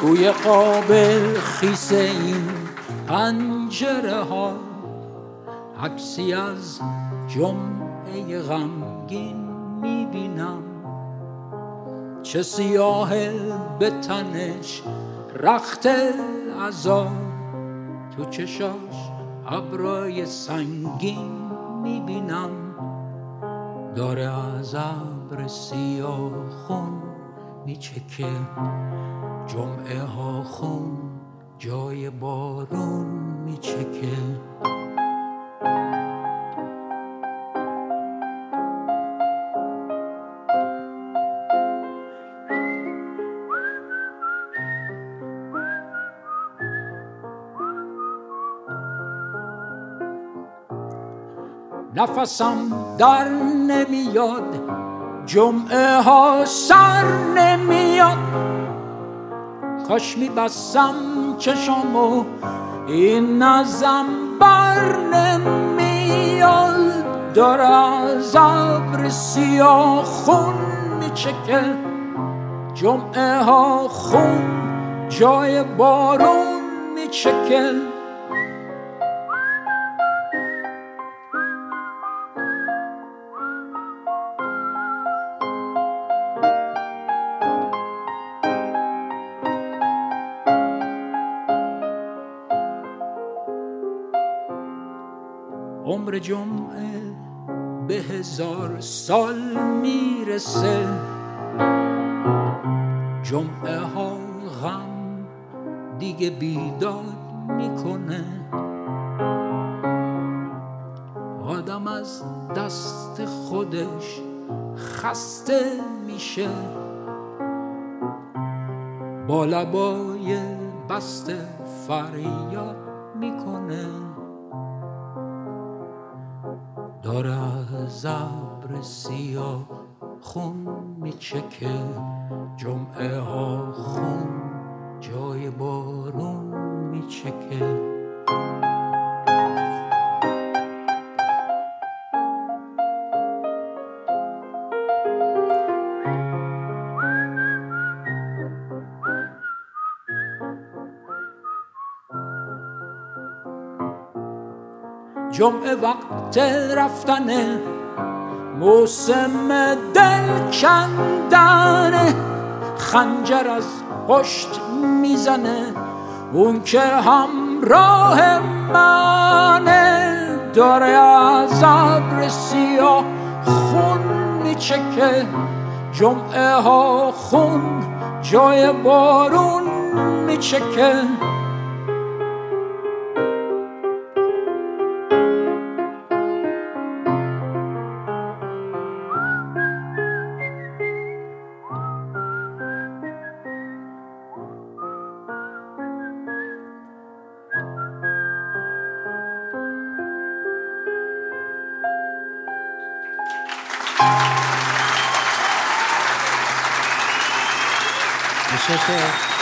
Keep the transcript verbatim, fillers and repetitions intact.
توی قابل خیسه این پنجره ها عکسی از جمعه غمگین میبینم، چه سیاهه به تنش رخت عذاب، تو چشاش ابرای سنگین میبینم، داره از ابر سیاه خون میچکه جمعه ها خون جای بارون میچکه. نفسم در نمیاد، جمعه ها سر نمیاد، کاش میبستم چشامو این ازم بر نمیاد، داره از ابر سیاه خون میچکه جمعه ها خون جای بارون میچکه. عمر جمعه به هزار سال میرسه، جمعه ها غم دیگه بیداد میکنه، آدم از دست خودش خسته میشه، با لبای بسته فریاد میکنه، داره از ابر سیاه خون میچکه جمعه ها خون جای بارون میچکه. جمعه وقت رفتنه، موسم دل کندنه، خنجر از پشت میزنه اون که همراه منه، داره از ابر سیاه خون میچکه جمعه ها خون جای بارون میچکه. تشکر.